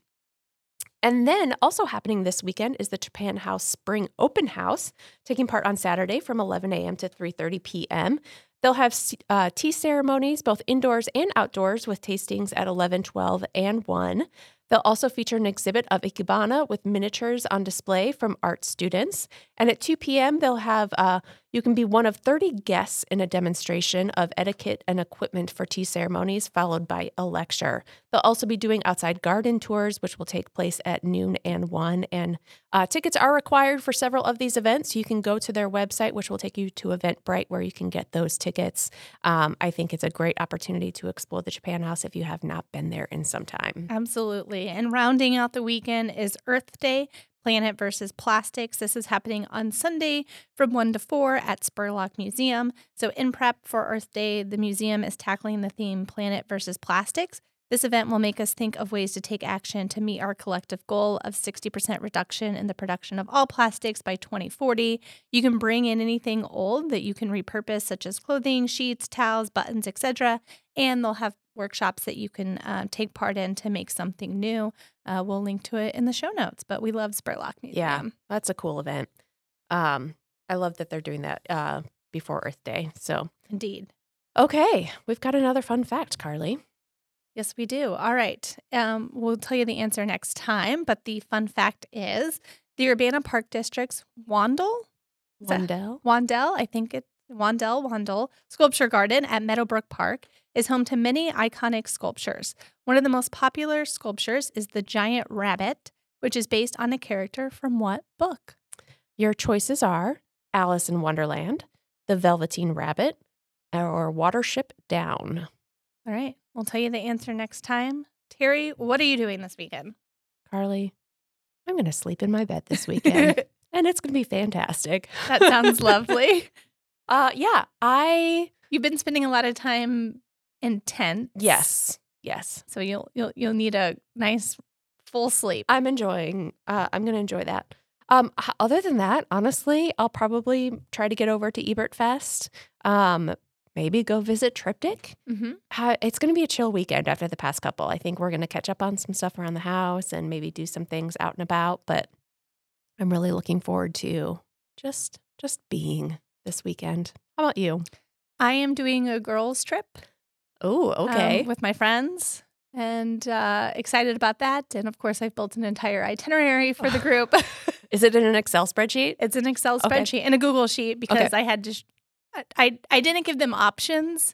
C: And then also happening this weekend is the Japan House Spring Open House, taking part on Saturday from eleven a.m. to three thirty p.m. They'll have uh, tea ceremonies, both indoors and outdoors, with tastings at eleven, twelve, and one. They'll also feature an exhibit of Ikebana with miniatures on display from art students. And at two p.m., they'll have, uh, you can be one of thirty guests in a demonstration of etiquette and equipment for tea ceremonies, followed by a lecture. They'll also be doing outside garden tours, which will take place at noon and one. And uh, tickets are required for several of these events. You can go to their website, which will take you to Eventbrite, where you can get those tickets. Um, I think it's a great opportunity to explore the Japan House if you have not been there in some time.
B: Absolutely. And rounding out the weekend is Earth Day, Planet versus Plastics. This is happening on Sunday from one to four at Spurlock Museum. So in prep for Earth Day, the museum is tackling the theme Planet versus Plastics. This event will make us think of ways to take action to meet our collective goal of sixty percent reduction in the production of all plastics by twenty forty. You can bring in anything old that you can repurpose, such as clothing, sheets, towels, buttons, et cetera. And they'll have workshops that you can uh, take part in to make something new. Uh, we'll link to it in the show notes, but we love Spurlock Museum.
C: Yeah, that's a cool event. Um, I love that they're doing that uh, before Earth Day. So,
B: Indeed.
C: okay, we've got another fun fact, Carly.
B: Yes, we do. All right. Um, we'll tell you the answer next time, but the fun fact is the Urbana Park District's Wandel, Is that-
C: Wendell?
B: Wandel, I think it's Wandel, Wandel Sculpture Garden at Meadowbrook Park is home to many iconic sculptures. One of the most popular sculptures is the Giant Rabbit, which is based on a character from what book?
C: Your choices are Alice in Wonderland, The Velveteen Rabbit, or Watership Down.
B: All right. We'll tell you the answer next time. Terry, what are you doing this weekend?
C: Carly, I'm going to sleep in my bed this weekend, and it's going to be fantastic.
B: That sounds lovely.
C: Uh, yeah, I
B: You've been spending a lot of time in tents.
C: yes, yes.
B: So you'll you'll you'll need a nice full sleep.
C: I'm enjoying. Uh, I'm going to enjoy that. Um, h- other than that, honestly, I'll probably try to get over to Ebert Fest. Um, maybe go visit Triptych.
B: Mm-hmm.
C: Uh, it's going to be a chill weekend after the past couple. I think we're going to catch up on some stuff around the house and maybe do some things out and about. But I'm really looking forward to just just being this weekend. How about you?
B: I am doing a girls' trip.
C: Oh, okay.
B: um, with my friends, and uh, excited about that. And of course, I've built an entire itinerary for the group.
C: Is it in an Excel spreadsheet?
B: It's an Excel
C: Okay.
B: spreadsheet and a Google sheet because
C: Okay.
B: I had to. Sh- I I didn't give them options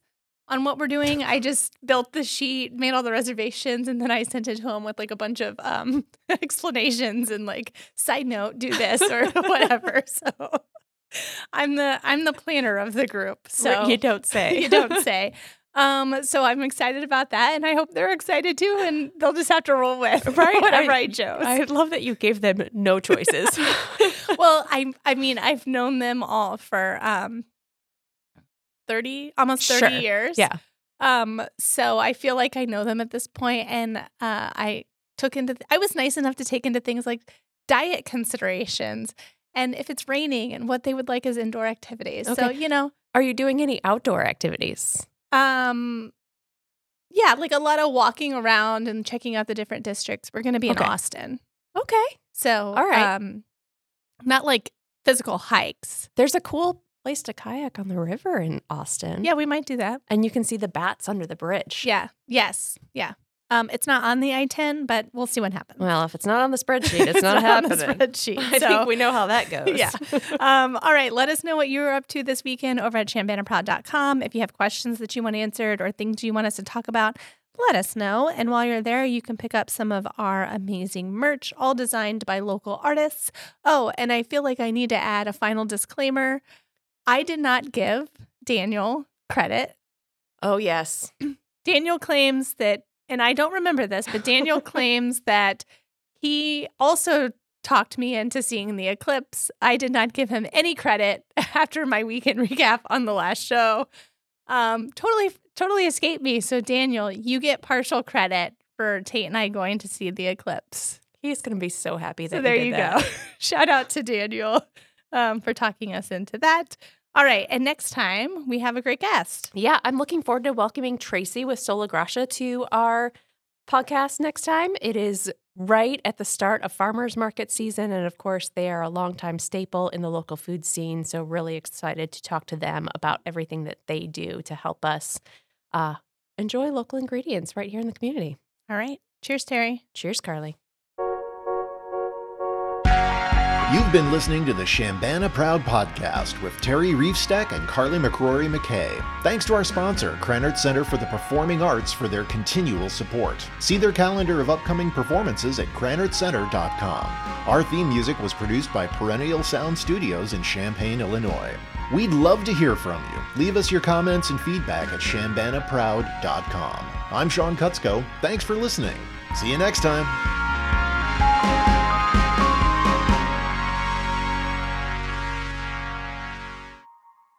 B: on what we're doing. I just built the sheet, made all the reservations, and then I sent it to him with like a bunch of um, explanations and like, side note, do this or whatever. So I'm the I'm the planner of the group. So
C: you don't say.
B: you don't say. Um, so I'm excited about that, and I hope they're excited too, and they'll just have to roll with
C: right?
B: whatever I,
C: I
B: chose.
C: I love that you gave them no choices.
B: Well, I I mean, I've known them all for um thirty, almost thirty
C: Sure.
B: years.
C: Yeah.
B: Um, so I feel like I know them at this point, and uh, I took into th- I was nice enough to take into things like diet considerations, and if it's raining, and what they would like as indoor activities. So
C: Okay.
B: you know,
C: Are you doing any outdoor activities?
B: um, yeah, like a lot of walking around and checking out the different districts. We're going to be in
C: Okay.
B: Austin,
C: Okay.
B: so
C: All right.
B: um, not like physical hikes.
C: There's a cool place to kayak on the river in Austin.
B: Yeah, we might do that.
C: And you can see the bats under the bridge.
B: Yeah. Yes. Yeah. Um, it's not on the I ten, but we'll see what happens.
C: Well, if it's not on the spreadsheet, it's,
B: It's
C: not,
B: not on the
C: happening.
B: spreadsheet,
C: I
B: so-
C: think we know how that goes.
B: Yeah. Um, all right. Let us know what you're up to this weekend over at chambana proud dot com. If you have questions that you want answered or things you want us to talk about, let us know. And while you're there, you can pick up some of our amazing merch, all designed by local artists. Oh, and I feel like I need to add a final disclaimer. I did not give Daniel credit.
C: Oh, yes.
B: Daniel claims that, and I don't remember this, but Daniel claims that he also talked me into seeing the eclipse. I did not give him any credit after my weekend recap on the last show. Um, totally, totally escaped me. So Daniel, you get partial credit for Tate and I going to see the eclipse.
C: He's going to be so happy that
B: So there
C: did
B: you
C: that.
B: go. Shout out to Daniel um, for talking us into that. All right. And next time we have a great guest.
C: Yeah, I'm looking forward to welcoming Tracy with Sola Gracia to our podcast next time. It is right at the start of farmers market season. And of course, they are a longtime staple in the local food scene. So really excited to talk to them about everything that they do to help us uh, enjoy local ingredients right here in the community.
B: All right. Cheers, Terry.
C: Cheers, Carly.
A: You've been listening to the Chambana Proud Podcast with Terry Reefstack and Carly McCrory McKay. Thanks to our sponsor, Cranard Center for the Performing Arts, for their continual support. See their calendar of upcoming performances at cranard center dot com. Our theme music was produced by Perennial Sound Studios in Champaign, Illinois. We'd love to hear from you. Leave us your comments and feedback at chambana proud dot com. I'm Sean Kutzko. Thanks for listening. See you next time.